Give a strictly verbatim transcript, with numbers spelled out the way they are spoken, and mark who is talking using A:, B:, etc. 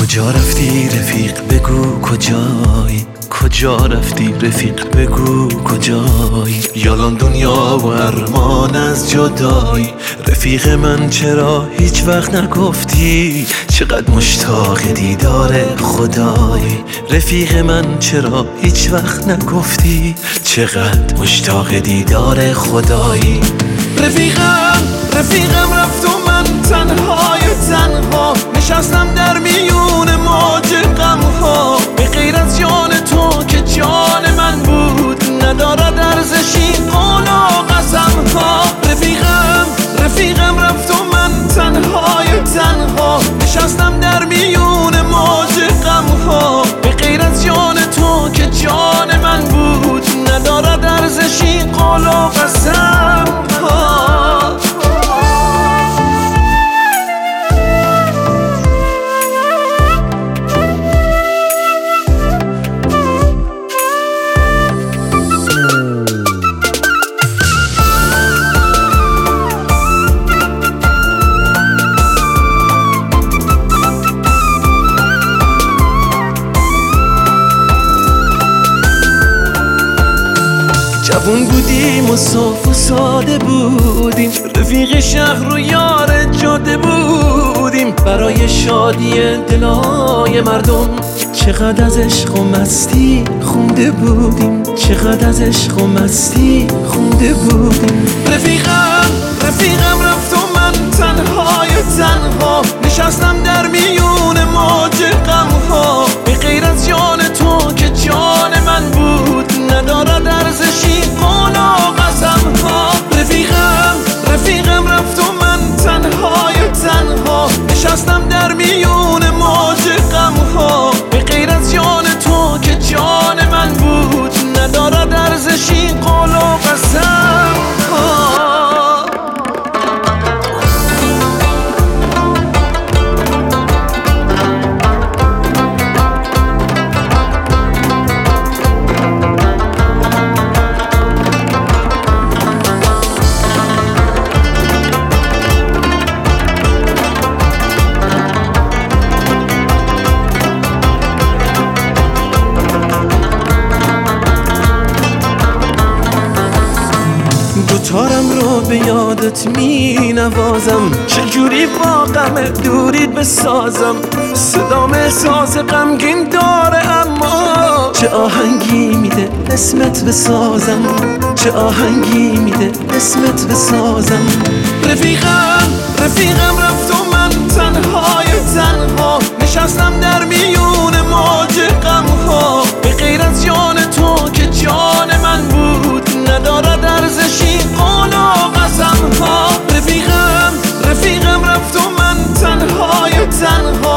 A: کجا رفتی رفیق بگو کجایی، کجا رفتی رفیق بگو کجایی. یالان دنیا و ارمان از جدایی، رفیق من چرا هیچ وقت نگفتی چقدر مشتاق دیدار خدایی. رفیق من چرا هیچ وقت نگفتی چقدر مشتاق دیدار خدایی. رفیقم رفیقم رفت و من تنهای تنها نشستم در میون موج غم ها. به غیر از جان تو که جان من بود ندارد ارزشی قول و قسم ها. رفیقم رفیقم رفت و من تنهای تنها نشستم در میون موج غم ها. به غیر از جان تو که جان من بود ندارد ارزشی قول و قسم ها. جوون بودیم و صاف و ساده بودیم، رفیق شهر و یار جاده بودیم. برای شادی دلای مردم چقدر از عشق و مستی خونده بودیم، چقدر از عشق و مستی خونده بودیم. رفیقم رفیقم رفت و من تنهای تنها نشستم در میون موج غم ها. به غیر از جان تو که جان من بود ندارد ارزشی قول و قسم ها. رفیقم رفیقم رفت و من تنهای تنها نشستم در میون موج غم ها. به غیر از جان تو که جان من بود ندارد ارزشی قول و قسم ها. دوتارم رو به یادت می نوازم، چجوری با غم دورید بسازم. صدام احساس غمگین داره اما چه آهنگی میده اسمت بسازم، چه آهنگی میده اسمت بسازم. رفیقم رفیقم رفت و من تنهای تنها نشستم در میون موج غم ها. به غیر از جان تو که جان من بود ندارد ارزشی قول و قسم ها. رفیقم رفیقم رفت و من تنهای تنها